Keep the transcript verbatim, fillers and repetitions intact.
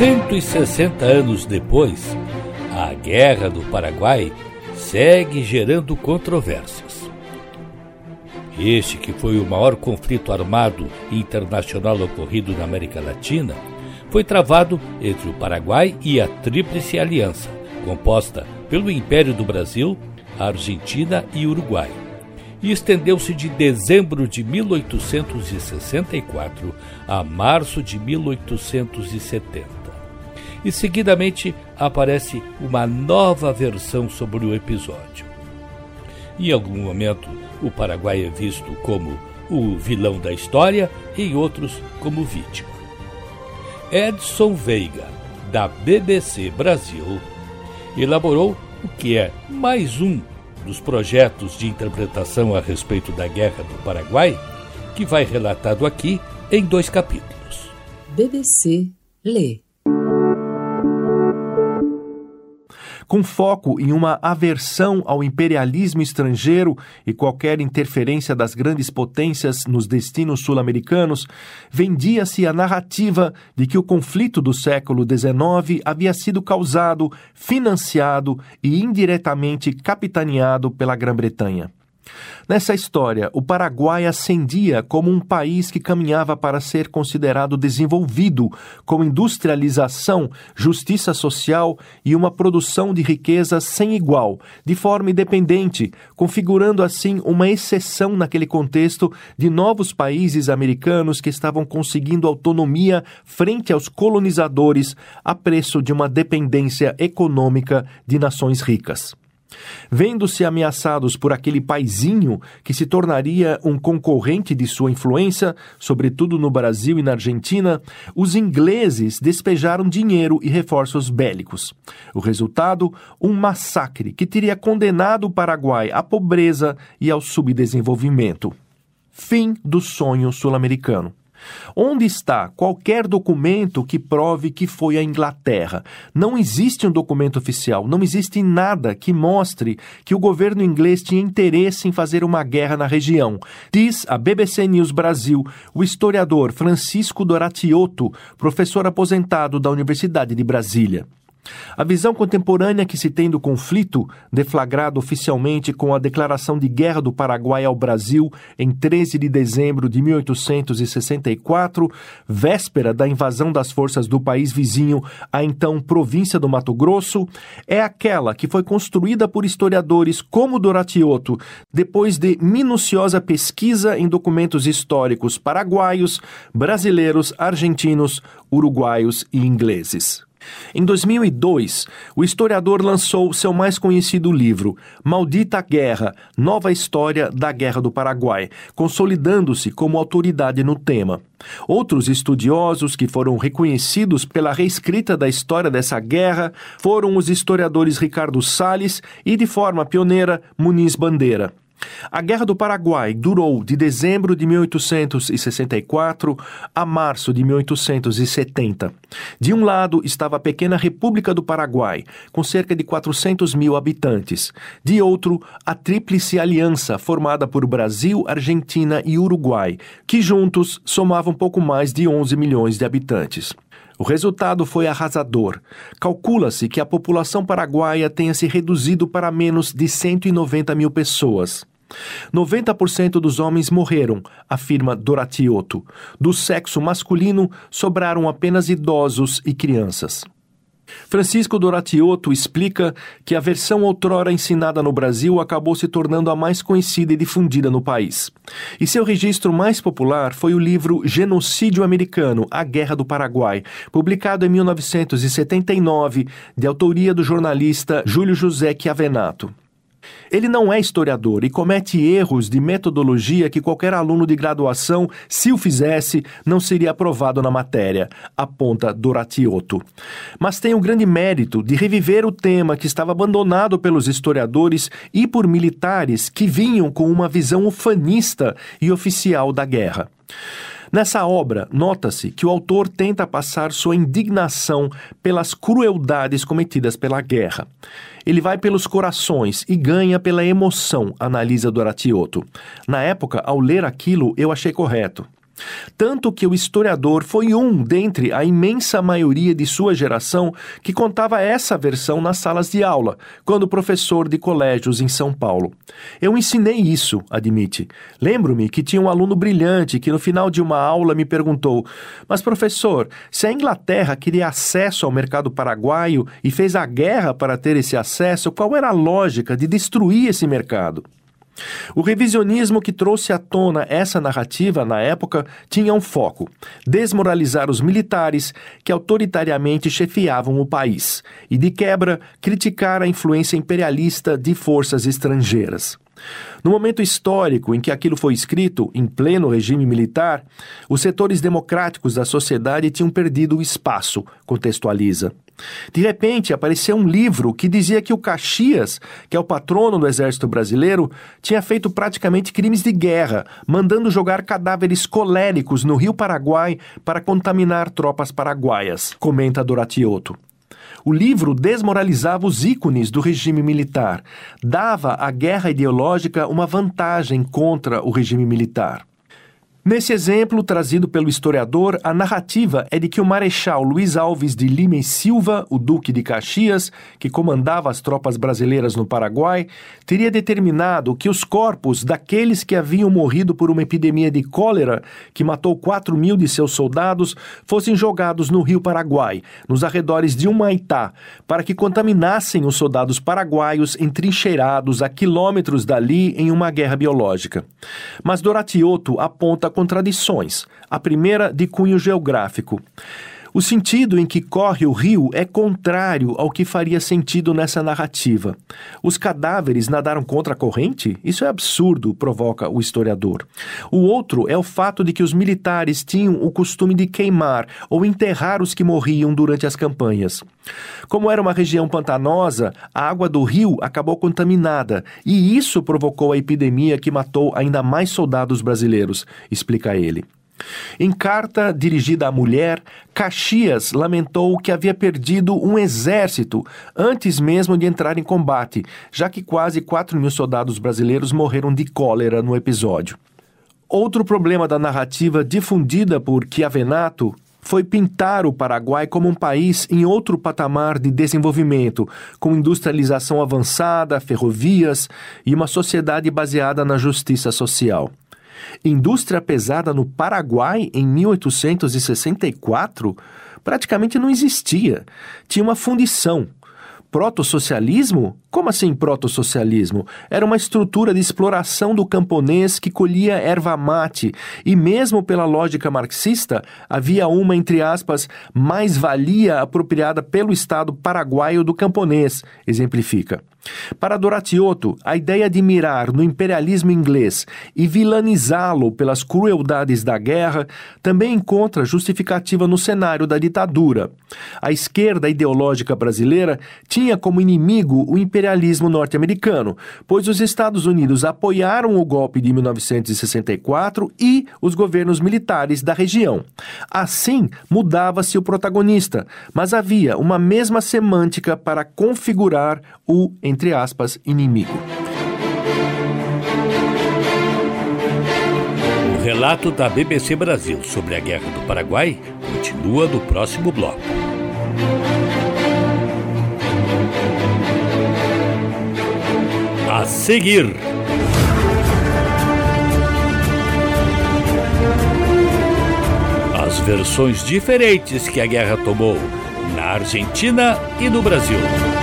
cento e sessenta anos depois, a Guerra do Paraguai segue gerando controvérsias. Este, que foi o maior conflito armado internacional ocorrido na América Latina, foi travado entre o Paraguai e a Tríplice Aliança, composta pelo Império do Brasil, Argentina e Uruguai, e estendeu-se de dezembro de mil oitocentos e sessenta e quatro a março de mil oitocentos e setenta. E seguidamente aparece uma nova versão sobre o episódio. Em algum momento, o Paraguai é visto como o vilão da história e em outros como vítima. Edson Veiga, da B B C Brasil, elaborou o que é mais um dos projetos de interpretação a respeito da Guerra do Paraguai, que vai relatado aqui em dois capítulos. B B C lê. Com foco em uma aversão ao imperialismo estrangeiro e qualquer interferência das grandes potências nos destinos sul-americanos, vendia-se a narrativa de que o conflito do século dezenove havia sido causado, financiado e indiretamente capitaneado pela Grã-Bretanha. Nessa história, o Paraguai ascendia como um país que caminhava para ser considerado desenvolvido, com industrialização, justiça social e uma produção de riqueza sem igual, de forma independente, configurando assim uma exceção naquele contexto de novos países americanos que estavam conseguindo autonomia frente aos colonizadores a preço de uma dependência econômica de nações ricas. Vendo-se ameaçados por aquele paizinho que se tornaria um concorrente de sua influência, sobretudo no Brasil e na Argentina, os ingleses despejaram dinheiro e reforços bélicos. O resultado, um massacre que teria condenado o Paraguai à pobreza e ao subdesenvolvimento. Fim do sonho sul-americano. Onde está qualquer documento que prove que foi a Inglaterra? Não existe um documento oficial, não existe nada que mostre que o governo inglês tinha interesse em fazer uma guerra na região. Diz a B B C News Brasil o historiador Francisco Doratiotto, professor aposentado da Universidade de Brasília. A visão contemporânea que se tem do conflito, deflagrado oficialmente com a declaração de guerra do Paraguai ao Brasil em treze de dezembro de mil oitocentos e sessenta e quatro, véspera da invasão das forças do país vizinho à então província do Mato Grosso, é aquela que foi construída por historiadores como Doratiotto, depois de minuciosa pesquisa em documentos históricos paraguaios, brasileiros, argentinos, uruguaios e ingleses. Em dois mil e dois, o historiador lançou seu mais conhecido livro, Maldita Guerra, Nova História da Guerra do Paraguai, consolidando-se como autoridade no tema. Outros estudiosos que foram reconhecidos pela reescrita da história dessa guerra foram os historiadores Ricardo Salles e, de forma pioneira, Muniz Bandeira. A Guerra do Paraguai durou de dezembro de mil oitocentos e sessenta e quatro a março de mil oitocentos e setenta. De um lado estava a pequena República do Paraguai, com cerca de quatrocentos mil habitantes. De outro, a Tríplice Aliança, formada por Brasil, Argentina e Uruguai, que juntos somavam pouco mais de onze milhões de habitantes. O resultado foi arrasador. Calcula-se que a população paraguaia tenha se reduzido para menos de cento e noventa mil pessoas. noventa por cento dos homens morreram, afirma Doratiotto. Do sexo masculino, sobraram apenas idosos e crianças. Francisco Doratiotto explica que a versão outrora ensinada no Brasil acabou se tornando a mais conhecida e difundida no país. E seu registro mais popular foi o livro Genocídio Americano, A Guerra do Paraguai, publicado em mil novecentos e setenta e nove, de autoria do jornalista Júlio José Chiavenato. Ele não é historiador e comete erros de metodologia que qualquer aluno de graduação, se o fizesse, não seria aprovado na matéria, aponta Doratiotto. Mas tem o grande mérito de reviver o tema que estava abandonado pelos historiadores e por militares que vinham com uma visão ufanista e oficial da guerra. Nessa obra, nota-se que o autor tenta passar sua indignação pelas crueldades cometidas pela guerra. Ele vai pelos corações e ganha pela emoção, analisa Doratiotto. Na época, ao ler aquilo, eu achei correto. Tanto que o historiador foi um dentre a imensa maioria de sua geração que contava essa versão nas salas de aula, quando professor de colégios em São Paulo. Eu ensinei isso, admite. Lembro-me que tinha um aluno brilhante que no final de uma aula me perguntou: mas professor, se a Inglaterra queria acesso ao mercado paraguaio e fez a guerra para ter esse acesso, qual era a lógica de destruir esse mercado? O revisionismo que trouxe à tona essa narrativa na época tinha um foco: desmoralizar os militares que autoritariamente chefiavam o país e, de quebra, criticar a influência imperialista de forças estrangeiras. No momento histórico em que aquilo foi escrito, em pleno regime militar, os setores democráticos da sociedade tinham perdido o espaço, contextualiza. De repente, apareceu um livro que dizia que o Caxias, que é o patrono do exército brasileiro, tinha feito praticamente crimes de guerra, mandando jogar cadáveres coléricos no Rio Paraguai para contaminar tropas paraguaias, comenta Doratiotto. O livro desmoralizava os ícones do regime militar, dava à guerra ideológica uma vantagem contra o regime militar. Nesse exemplo, trazido pelo historiador, a narrativa é de que o marechal Luiz Alves de Lima e Silva, o duque de Caxias, que comandava as tropas brasileiras no Paraguai, teria determinado que os corpos daqueles que haviam morrido por uma epidemia de cólera, que matou quatro mil de seus soldados, fossem jogados no rio Paraguai, nos arredores de Humaitá, para que contaminassem os soldados paraguaios entrincheirados a quilômetros dali em uma guerra biológica. Mas Doratiotto aponta contradições. A primeira, de cunho geográfico. O sentido em que corre o rio é contrário ao que faria sentido nessa narrativa. Os cadáveres nadaram contra a corrente? Isso é absurdo, provoca o historiador. O outro é o fato de que os militares tinham o costume de queimar ou enterrar os que morriam durante as campanhas. Como era uma região pantanosa, a água do rio acabou contaminada e isso provocou a epidemia que matou ainda mais soldados brasileiros, explica ele. Em carta dirigida à mulher, Caxias lamentou que havia perdido um exército antes mesmo de entrar em combate, já que quase quatro mil soldados brasileiros morreram de cólera no episódio. Outro problema da narrativa difundida por Chiavenato foi pintar o Paraguai como um país em outro patamar de desenvolvimento, com industrialização avançada, ferrovias e uma sociedade baseada na justiça social. Indústria pesada no Paraguai em mil oitocentos e sessenta e quatro praticamente não existia. Tinha uma fundição. Proto-socialismo? Como assim proto-socialismo? Era uma estrutura de exploração do camponês que colhia erva mate e, mesmo pela lógica marxista, havia uma, entre aspas, mais-valia apropriada pelo Estado paraguaio do camponês, exemplifica. Para Doratiotto, a ideia de mirar no imperialismo inglês e vilanizá-lo pelas crueldades da guerra também encontra justificativa no cenário da ditadura. A esquerda ideológica brasileira tinha como inimigo o imperialismo norte-americano, pois os Estados Unidos apoiaram o golpe de mil novecentos e sessenta e quatro e os governos militares da região. Assim, mudava-se o protagonista, mas havia uma mesma semântica para configurar o, entre aspas, inimigo. O relato da B B C Brasil sobre a Guerra do Paraguai continua no próximo bloco. A seguir, as versões diferentes que a guerra tomou na Argentina e no Brasil.